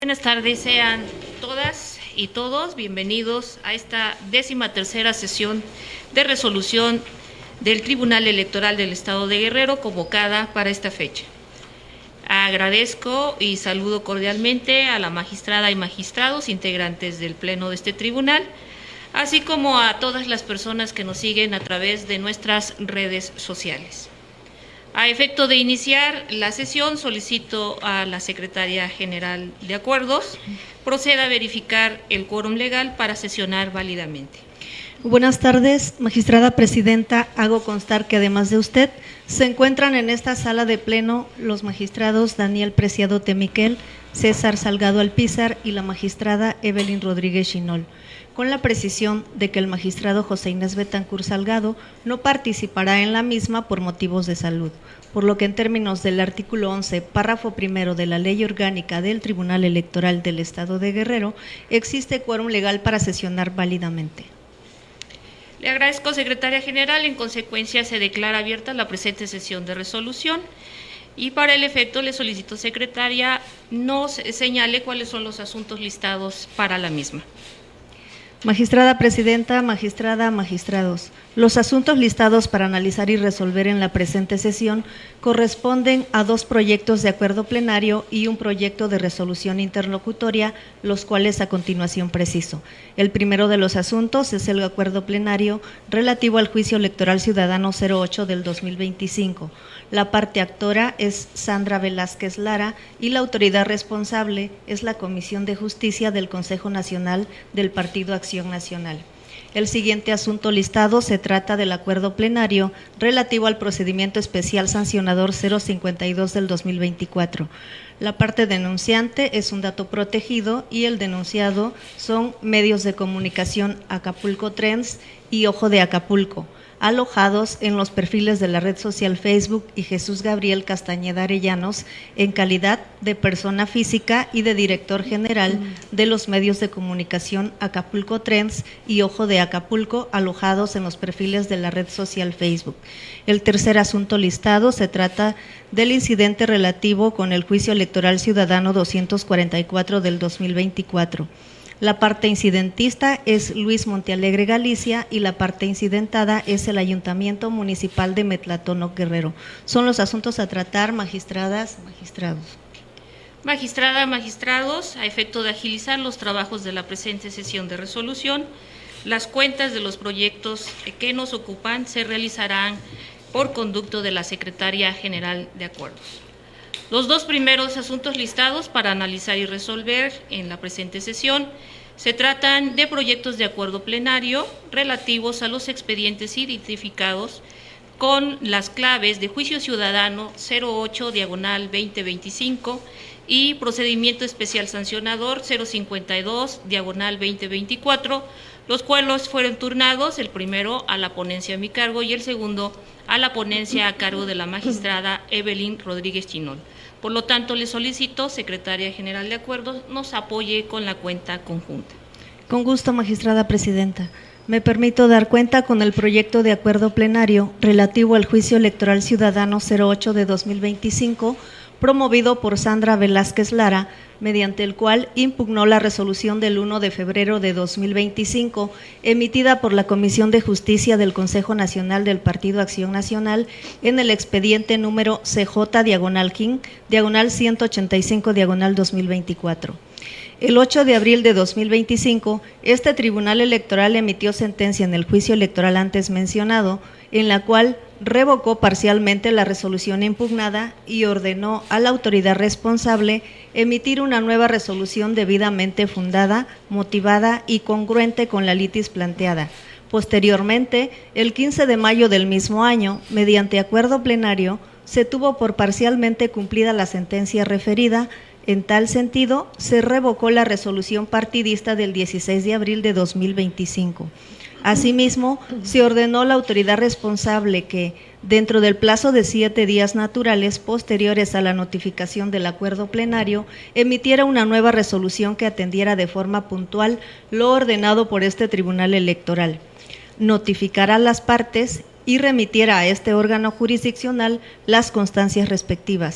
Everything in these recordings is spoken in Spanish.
Buenas tardes, sean todas y todos bienvenidos a esta 13ª sesión de resolución del Tribunal Electoral del Estado de Guerrero convocada para esta fecha. Agradezco y saludo cordialmente a la magistrada y magistrados integrantes del Pleno de este tribunal, así como a todas las personas que nos siguen a través de nuestras redes sociales. A efecto de iniciar la sesión, solicito a la Secretaria General de Acuerdos proceda a verificar el quórum legal para sesionar válidamente. Buenas tardes, magistrada presidenta. Hago constar que además de usted, se encuentran en esta sala de pleno los magistrados Daniel Preciado Temiquel, César Salgado Alpizar y la magistrada Evelyn Rodríguez Chinol, con la precisión de que el magistrado José Inés Betancur Salgado no participará en la misma por motivos de salud, por lo que en términos del artículo 11, párrafo primero de la Ley Orgánica del Tribunal Electoral del Estado de Guerrero, existe quórum legal para sesionar válidamente. Le agradezco, secretaria general. En consecuencia, se declara abierta la presente sesión de resolución y para el efecto le solicito, secretaria, nos señale cuáles son los asuntos listados para la misma. Magistrada presidenta, magistrada, magistrados, los asuntos listados para analizar y resolver en la presente sesión corresponden a 2 proyectos de acuerdo plenario y un proyecto de resolución interlocutoria, los cuales a continuación preciso. El primero de los asuntos es el acuerdo plenario relativo al juicio electoral ciudadano 08 del 2025. La parte actora es Sandra Velázquez Lara y la autoridad responsable es la Comisión de Justicia del Consejo Nacional del Partido Acción Nacional. El siguiente asunto listado se trata del acuerdo plenario relativo al procedimiento especial sancionador 052 del 2024. La parte denunciante es un dato protegido y el denunciado son medios de comunicación Acapulco Trends y Ojo de Acapulco, alojados en los perfiles de la red social Facebook y Jesús Gabriel Castañeda Arellanos en calidad de persona física y de director general de los medios de comunicación Acapulco Trends y Ojo de Acapulco, alojados en los perfiles de la red social Facebook. El tercer asunto listado se trata del incidente relativo con el juicio electoral ciudadano 244 del 2024. La parte incidentista es Luis Montealegre Galicia y la parte incidentada es el Ayuntamiento Municipal de Metlatónoc Guerrero. Son los asuntos a tratar, magistradas, magistrados. Magistrada, magistrados, a efecto de agilizar los trabajos de la presente sesión de resolución, las cuentas de los proyectos que nos ocupan se realizarán por conducto de la Secretaria General de Acuerdos. Los 2 primeros asuntos listados para analizar y resolver en la presente sesión se tratan de proyectos de acuerdo plenario relativos a los expedientes identificados con las claves de Juicio Ciudadano 08/2025 y Procedimiento Especial Sancionador 052/2024, los cuales fueron turnados, el primero a la ponencia a mi cargo y el segundo a la ponencia a cargo de la magistrada Evelyn Rodríguez Chinol. Por lo tanto, le solicito, Secretaria General de Acuerdos, nos apoye con la cuenta conjunta. Con gusto, magistrada presidenta. Me permito dar cuenta con el proyecto de acuerdo plenario relativo al juicio electoral ciudadano 08 de 2025, promovido por Sandra Velázquez Lara, mediante el cual impugnó la resolución del 1 de febrero de 2025, emitida por la Comisión de Justicia del Consejo Nacional del Partido Acción Nacional en el expediente número CJ-KIN/185/2024. El 8 de abril de 2025, este Tribunal Electoral emitió sentencia en el juicio electoral antes mencionado, en la cual revocó parcialmente la resolución impugnada y ordenó a la autoridad responsable emitir una nueva resolución debidamente fundada, motivada y congruente con la litis planteada. Posteriormente, el 15 de mayo del mismo año, mediante acuerdo plenario, se tuvo por parcialmente cumplida la sentencia referida. En tal sentido, se revocó la resolución partidista del 16 de abril de 2025. Asimismo, se ordenó a la autoridad responsable que, dentro del plazo de 7 días naturales posteriores a la notificación del acuerdo plenario, emitiera una nueva resolución que atendiera de forma puntual lo ordenado por este Tribunal Electoral, notificara a las partes y remitiera a este órgano jurisdiccional las constancias respectivas.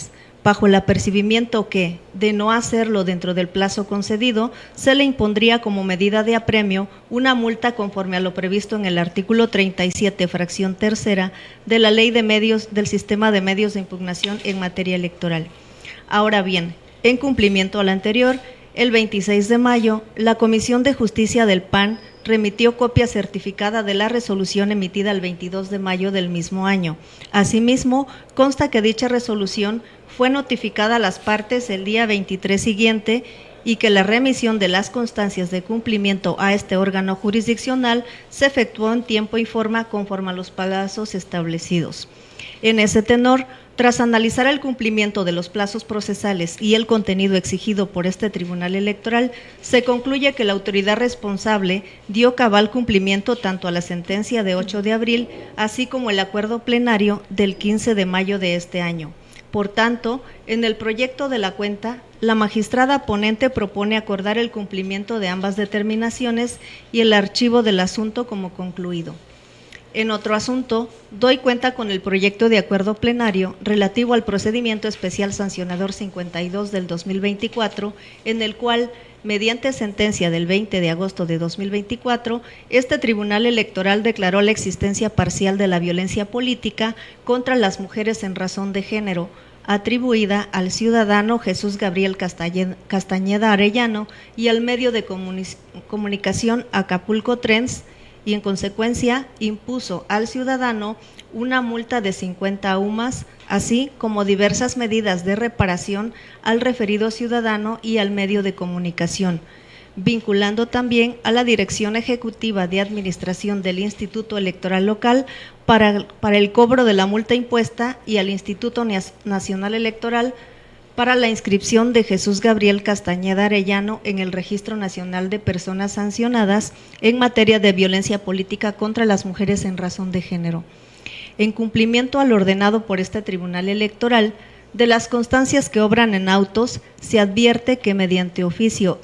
bajo el apercibimiento que, de no hacerlo dentro del plazo concedido, se le impondría como medida de apremio una multa conforme a lo previsto en el artículo 37, fracción tercera, de la Ley de Medios del Sistema de Medios de Impugnación en materia electoral. Ahora bien, en cumplimiento al anterior, el 26 de mayo, la Comisión de Justicia del PAN remitió copia certificada de la resolución emitida el 22 de mayo del mismo año. Asimismo, consta que dicha resolución fue notificada a las partes el día 23 siguiente y que la remisión de las constancias de cumplimiento a este órgano jurisdiccional se efectuó en tiempo y forma conforme a los plazos establecidos. En ese tenor, tras analizar el cumplimiento de los plazos procesales y el contenido exigido por este Tribunal Electoral, se concluye que la autoridad responsable dio cabal cumplimiento tanto a la sentencia de 8 de abril, así como el acuerdo plenario del 15 de mayo de este año. Por tanto, en el proyecto de la cuenta, la magistrada ponente propone acordar el cumplimiento de ambas determinaciones y el archivo del asunto como concluido. En otro asunto, doy cuenta con el proyecto de acuerdo plenario relativo al procedimiento especial sancionador 52 del 2024, en el cual, mediante sentencia del 20 de agosto de 2024, este Tribunal Electoral declaró la existencia parcial de la violencia política contra las mujeres en razón de género, atribuida al ciudadano Jesús Gabriel Castañeda Arellano y al medio de comunicación Acapulco Trends, y en consecuencia impuso al ciudadano una multa de 50 UMAS, así como diversas medidas de reparación al referido ciudadano y al medio de comunicación, vinculando también a la Dirección Ejecutiva de Administración del Instituto Electoral Local para el cobro de la multa impuesta y al Instituto Nacional Electoral para la inscripción de Jesús Gabriel Castañeda Arellano en el Registro Nacional de Personas Sancionadas en materia de violencia política contra las mujeres en razón de género. En cumplimiento al ordenado por este Tribunal Electoral, de las constancias que obran en autos, se advierte que mediante oficio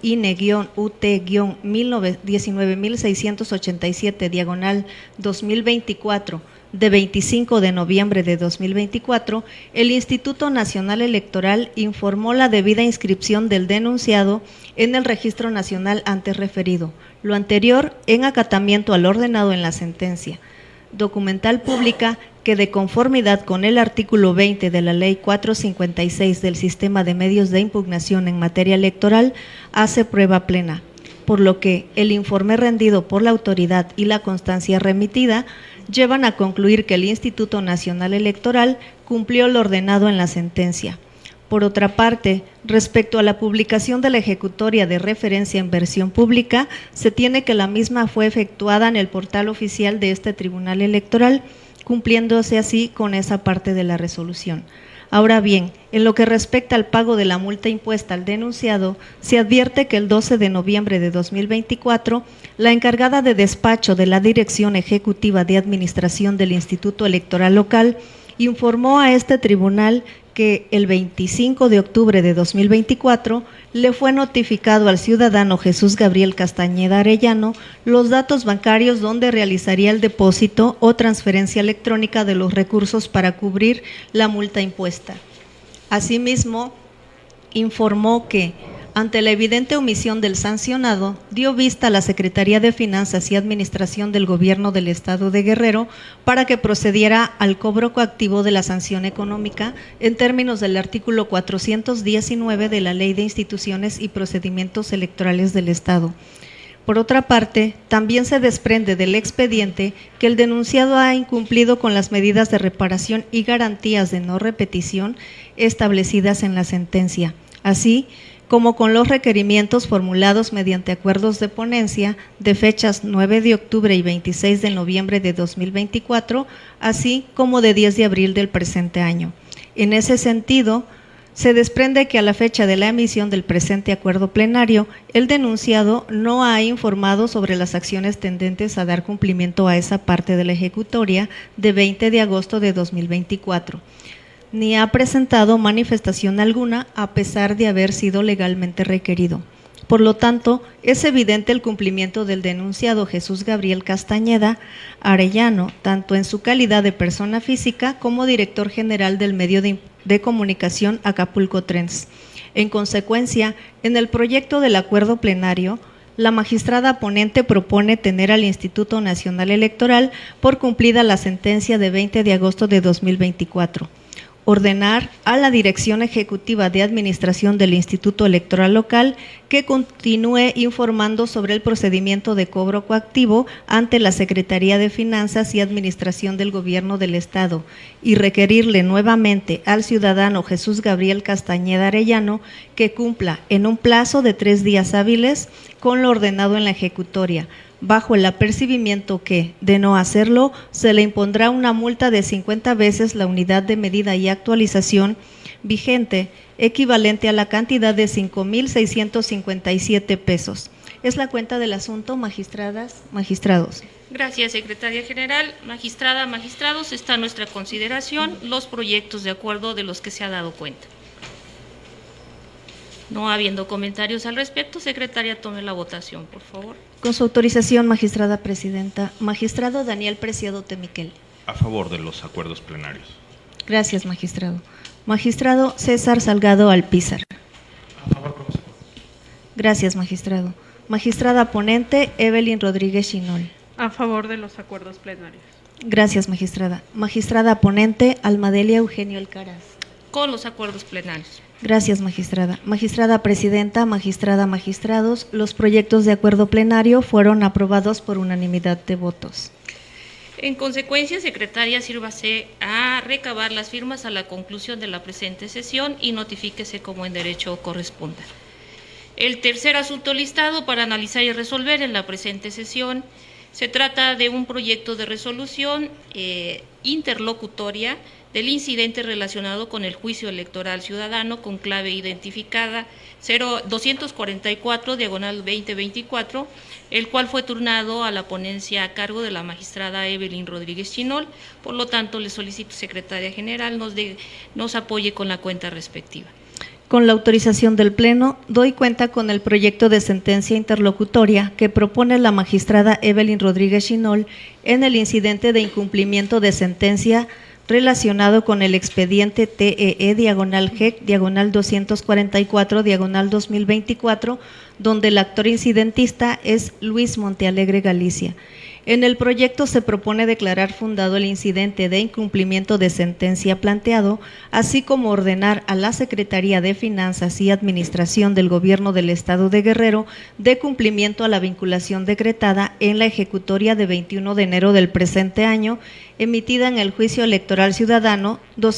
INE-UT-19687/2024, de 25 de noviembre de 2024, el Instituto Nacional Electoral informó la debida inscripción del denunciado en el Registro Nacional antes referido, lo anterior en acatamiento al ordenado en la sentencia. Documental pública que, de conformidad con el artículo 20 de la Ley 456 del Sistema de Medios de Impugnación en materia electoral, hace prueba plena, por lo que el informe rendido por la autoridad y la constancia remitida llevan a concluir que el Instituto Nacional Electoral cumplió lo ordenado en la sentencia. Por otra parte, respecto a la publicación de la ejecutoria de referencia en versión pública, se tiene que la misma fue efectuada en el portal oficial de este Tribunal Electoral, cumpliéndose así con esa parte de la resolución. Ahora bien, en lo que respecta al pago de la multa impuesta al denunciado, se advierte que el 12 de noviembre de 2024, la encargada de despacho de la Dirección Ejecutiva de Administración del Instituto Electoral Local informó a este tribunal que el 25 de octubre de 2024 le fue notificado al ciudadano Jesús Gabriel Castañeda Arellano los datos bancarios donde realizaría el depósito o transferencia electrónica de los recursos para cubrir la multa impuesta. Asimismo, informó que, ante la evidente omisión del sancionado, dio vista a la Secretaría de Finanzas y Administración del Gobierno del Estado de Guerrero para que procediera al cobro coactivo de la sanción económica en términos del artículo 419 de la Ley de Instituciones y Procedimientos Electorales del Estado. Por otra parte, también se desprende del expediente que el denunciado ha incumplido con las medidas de reparación y garantías de no repetición establecidas en la sentencia, así como con los requerimientos formulados mediante acuerdos de ponencia de fechas 9 de octubre y 26 de noviembre de 2024, así como de 10 de abril del presente año. En ese sentido, se desprende que a la fecha de la emisión del presente acuerdo plenario, el denunciado no ha informado sobre las acciones tendentes a dar cumplimiento a esa parte de la ejecutoria de 20 de agosto de 2024. Ni ha presentado manifestación alguna a pesar de haber sido legalmente requerido. Por lo tanto, es evidente el cumplimiento del denunciado Jesús Gabriel Castañeda Arellano, tanto en su calidad de persona física como director general del medio de de comunicación Acapulco Trends. En consecuencia, en el proyecto del acuerdo plenario, la magistrada ponente propone tener al Instituto Nacional Electoral por cumplida la sentencia de 20 de agosto de 2024. Ordenar a la Dirección Ejecutiva de Administración del Instituto Electoral Local que continúe informando sobre el procedimiento de cobro coactivo ante la Secretaría de Finanzas y Administración del Gobierno del Estado y requerirle nuevamente al ciudadano Jesús Gabriel Castañeda Arellano que cumpla en un plazo de 3 días hábiles con lo ordenado en la ejecutoria, bajo el apercibimiento que, de no hacerlo, se le impondrá una multa de 50 veces la unidad de medida y actualización vigente, equivalente a la cantidad de 5,657 pesos. Es la cuenta del asunto, magistradas, magistrados. Gracias, secretaria general. Magistrada, magistrados, está a nuestra consideración los proyectos de acuerdo de los que se ha dado cuenta. No habiendo comentarios al respecto, secretaria, tome la votación, por favor. Con su autorización, magistrada presidenta. Magistrado Daniel Preciado Temiquel. A favor de los acuerdos plenarios. Gracias, magistrado. Magistrado César Salgado Alpizar. A favor, profesor. Gracias, magistrado. Magistrada ponente Evelyn Rodríguez Chinol. A favor de los acuerdos plenarios. Gracias, magistrada. Magistrada ponente Almadelia Eugenio Alcaraz. Con los acuerdos plenarios. Gracias, magistrada. Magistrada presidenta, magistrada, magistrados, los proyectos de acuerdo plenario fueron aprobados por unanimidad de votos. En consecuencia, secretaria, sírvase a recabar las firmas a la conclusión de la presente sesión y notifíquese como en derecho corresponda. El tercer asunto listado para analizar y resolver en la presente sesión se trata de un proyecto de resolución interlocutoria del incidente relacionado con el juicio electoral ciudadano con clave identificada 244/2024, el cual fue turnado a la ponencia a cargo de la magistrada Evelyn Rodríguez Chinol. Por lo tanto, le solicito, secretaria general, nos apoye con la cuenta respectiva. Con la autorización del Pleno, doy cuenta con el proyecto de sentencia interlocutoria que propone la magistrada Evelyn Rodríguez Chinol en el incidente de incumplimiento de sentencia relacionado con el expediente TEE/GEC/244/2024, donde el actor incidentista es Luis Montealegre Galicia. En el proyecto se propone declarar fundado el incidente de incumplimiento de sentencia planteado, así como ordenar a la Secretaría de Finanzas y Administración del Gobierno del Estado de Guerrero de cumplimiento a la vinculación decretada en la ejecutoria de 21 de enero del presente año, emitida en el Juicio Electoral Ciudadano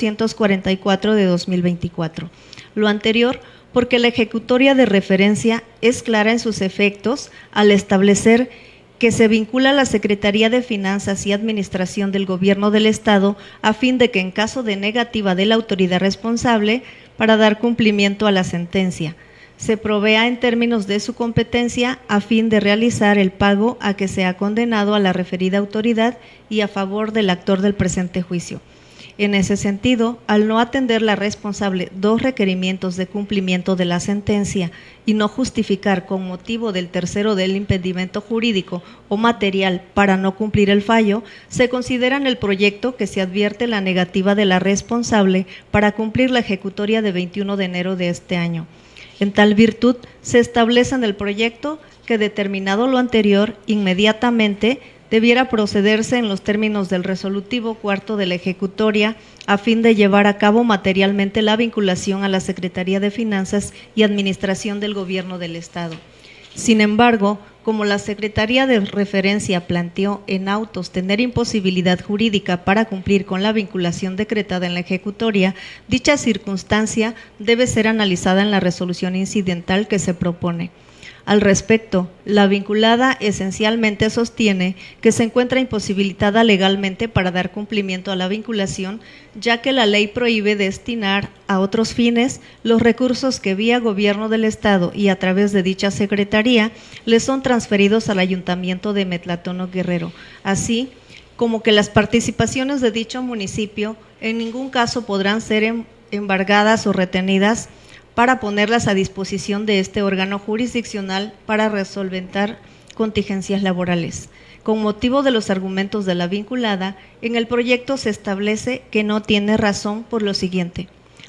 244 de 2024. Lo anterior porque la ejecutoria de referencia es clara en sus efectos al establecer que se vincula a la Secretaría de Finanzas y Administración del Gobierno del Estado a fin de que en caso de negativa de la autoridad responsable para dar cumplimiento a la sentencia, se provea en términos de su competencia a fin de realizar el pago a que se ha condenado a la referida autoridad y a favor del actor del presente juicio. En ese sentido, al no atender la responsable 2 requerimientos de cumplimiento de la sentencia y no justificar con motivo del tercero del impedimento jurídico o material para no cumplir el fallo, se considera en el proyecto que se advierte la negativa de la responsable para cumplir la ejecutoria de 21 de enero de este año. En tal virtud, se establece en el proyecto que, determinado lo anterior, inmediatamente debiera procederse en los términos del resolutivo cuarto de la ejecutoria a fin de llevar a cabo materialmente la vinculación a la Secretaría de Finanzas y Administración del Gobierno del Estado. Sin embargo, como la Secretaría de Referencia planteó en autos tener imposibilidad jurídica para cumplir con la vinculación decretada en la ejecutoria, dicha circunstancia debe ser analizada en la resolución incidental que se propone. Al respecto, la vinculada esencialmente sostiene que se encuentra imposibilitada legalmente para dar cumplimiento a la vinculación, ya que la ley prohíbe destinar a otros fines los recursos que vía Gobierno del Estado y a través de dicha Secretaría le son transferidos al Ayuntamiento de Metlatono Guerrero, así como que las participaciones de dicho municipio en ningún caso podrán ser embargadas o retenidas para ponerlas a disposición de este órgano jurisdiccional para resolventar contingencias laborales. Con motivo de los argumentos de la vinculada, en el proyecto se establece que no tiene razón por lo siguiente.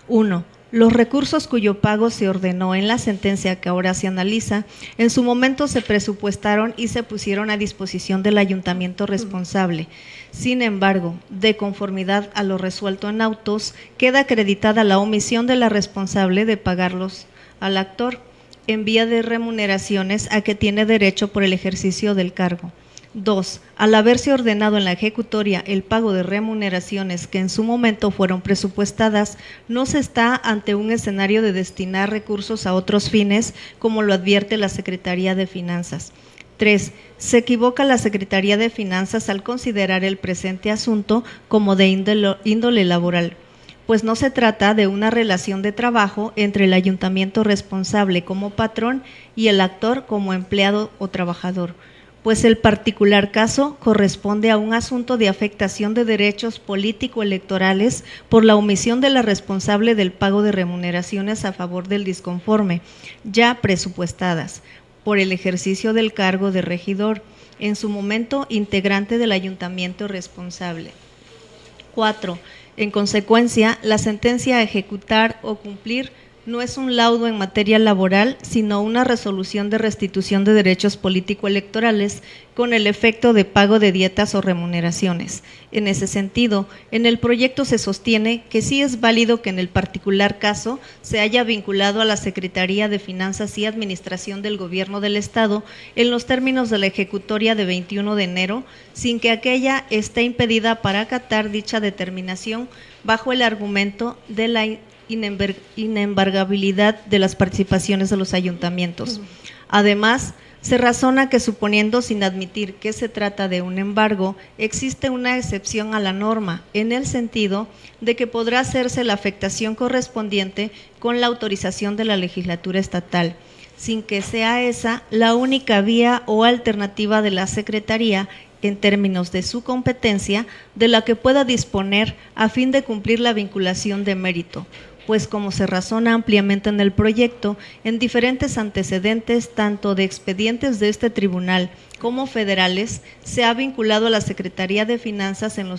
1. Los recursos cuyo pago se ordenó en la sentencia que ahora se analiza, en su momento se presupuestaron y se pusieron a disposición del ayuntamiento responsable. Sin embargo, de conformidad a lo resuelto en autos, queda acreditada la omisión de la responsable de pagarlos al actor en vía de remuneraciones a que tiene derecho por el ejercicio del cargo. 2. Al haberse ordenado en la ejecutoria el pago de remuneraciones que en su momento fueron presupuestadas, no se está ante un escenario de destinar recursos a otros fines, como lo advierte la Secretaría de Finanzas. 3. Se equivoca la Secretaría de Finanzas al considerar el presente asunto como de índole laboral, pues no se trata de una relación de trabajo entre el ayuntamiento responsable como patrón y el actor como empleado o trabajador, pues el particular caso corresponde a un asunto de afectación de derechos político-electorales por la omisión de la responsable del pago de remuneraciones a favor del disconforme, ya presupuestadas, por el ejercicio del cargo de regidor, en su momento integrante del ayuntamiento responsable. 4. En consecuencia, la sentencia a ejecutar o cumplir no es un laudo en materia laboral, sino una resolución de restitución de derechos político-electorales con el efecto de pago de dietas o remuneraciones. En ese sentido, en el proyecto se sostiene que sí es válido que en el particular caso se haya vinculado a la Secretaría de Finanzas y Administración del Gobierno del Estado en los términos de la ejecutoria de 21 de enero, sin que aquella esté impedida para acatar dicha determinación bajo el argumento de la inembargabilidad de las participaciones de los ayuntamientos. Además, se razona que suponiendo sin admitir que se trata de un embargo, existe una excepción a la norma, en el sentido de que podrá hacerse la afectación correspondiente con la autorización de la legislatura estatal, sin que sea esa la única vía o alternativa de la Secretaría en términos de su competencia, de la que pueda disponer a fin de cumplir la vinculación de mérito, pues como se razona ampliamente en el proyecto, en diferentes antecedentes, tanto de expedientes de este tribunal como federales, se ha vinculado a la Secretaría de Finanzas en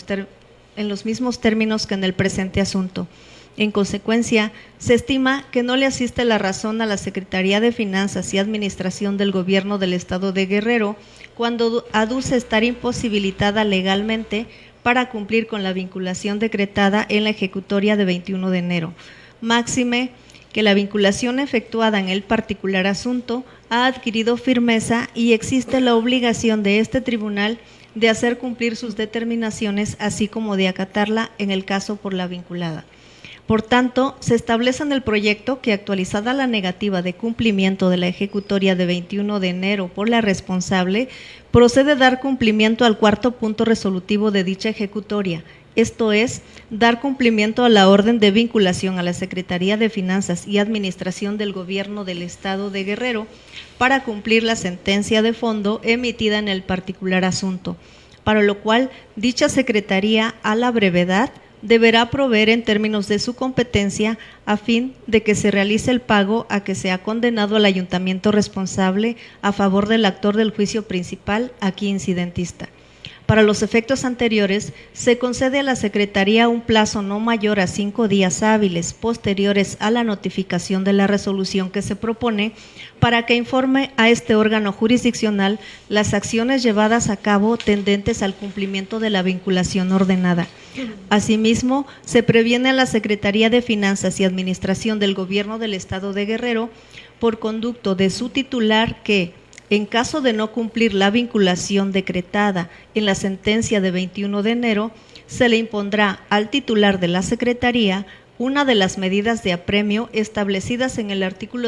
los mismos términos que en el presente asunto. En consecuencia, se estima que no le asiste la razón a la Secretaría de Finanzas y Administración del Gobierno del Estado de Guerrero cuando aduce estar imposibilitada legalmente para cumplir con la vinculación decretada en la ejecutoria de 21 de enero. Máxime que la vinculación efectuada en el particular asunto ha adquirido firmeza y existe la obligación de este tribunal de hacer cumplir sus determinaciones, así como de acatarla en el caso por la vinculada. Por tanto, se establece en el proyecto que, actualizada la negativa de cumplimiento de la ejecutoria de 21 de enero por la responsable, procede dar cumplimiento al cuarto punto resolutivo de dicha ejecutoria, esto es, dar cumplimiento a la orden de vinculación a la Secretaría de Finanzas y Administración del Gobierno del Estado de Guerrero para cumplir la sentencia de fondo emitida en el particular asunto, para lo cual dicha Secretaría, a la brevedad, deberá proveer en términos de su competencia a fin de que se realice el pago a que se ha condenado al ayuntamiento responsable a favor del actor del juicio principal, aquí incidentista. Para los efectos anteriores, se concede a la Secretaría un plazo no mayor a 5 días hábiles posteriores a la notificación de la resolución que se propone para que informe a este órgano jurisdiccional las acciones llevadas a cabo tendentes al cumplimiento de la vinculación ordenada. Asimismo, se previene a la Secretaría de Finanzas y Administración del Gobierno del Estado de Guerrero, por conducto de su titular, que, en caso de no cumplir la vinculación decretada en la sentencia de 21 de enero, se le impondrá al titular de la Secretaría una de las medidas de apremio establecidas en el artículo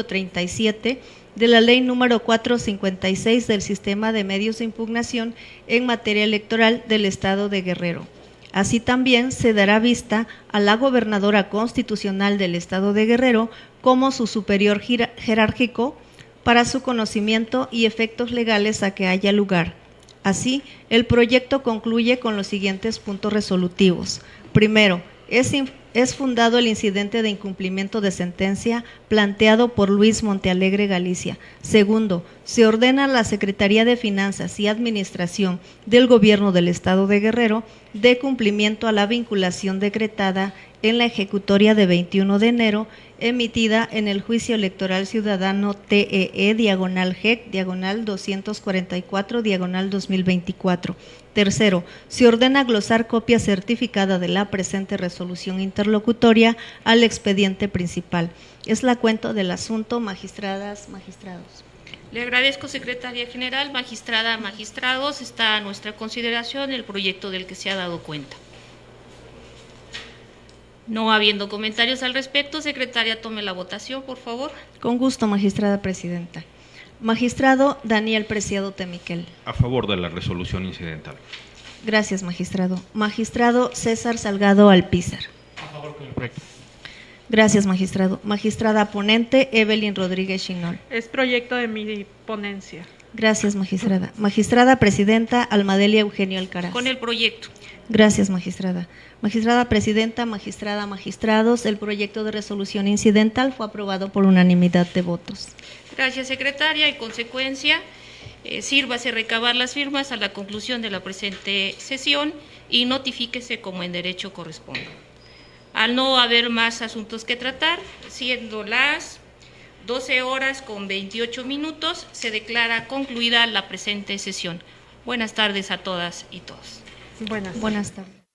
37 de la Ley número 456 del Sistema de Medios de Impugnación en materia electoral del Estado de Guerrero. Así también se dará vista a la gobernadora constitucional del Estado de Guerrero como su superior jerárquico para su conocimiento y efectos legales a que haya lugar. Así, el proyecto concluye con los siguientes puntos resolutivos. Primero, es fundado el incidente de incumplimiento de sentencia planteado por Luis Montealegre Galicia. Segundo, se ordena a la Secretaría de Finanzas y Administración del Gobierno del Estado de Guerrero de cumplimiento a la vinculación decretada en la ejecutoria de 21 de enero emitida en el Juicio Electoral Ciudadano TEE/GEC, diagonal 244, diagonal 2024. Tercero, se ordena glosar copia certificada de la presente resolución interlocutoria al expediente principal. Es la cuenta del asunto, magistradas, magistrados. Le agradezco, secretaria general. Magistrada, magistrados, está a nuestra consideración el proyecto del que se ha dado cuenta. No habiendo comentarios al respecto, secretaria, tome la votación, por favor. Con gusto, magistrada presidenta. Magistrado Daniel Preciado Temiquel. A favor de la resolución incidental. Gracias, magistrado. Magistrado César Salgado Alpizar. A favor con el proyecto. Gracias, magistrado. Magistrada ponente Evelyn Rodríguez Chinol. Es proyecto de mi ponencia. Gracias, magistrada. Magistrada presidenta Almadelia Eugenio Alcaraz. Con el proyecto. Gracias, magistrada. Magistrada presidenta, magistrada, magistrados, el proyecto de resolución incidental fue aprobado por unanimidad de votos. Gracias, secretaria. En consecuencia, sírvase recabar las firmas a la conclusión de la presente sesión y notifíquese como en derecho corresponde. Al no haber más asuntos que tratar, siendo las 12:28, se declara concluida la presente sesión. Buenas tardes a todas y todos. Buenas tardes. Buenas tardes.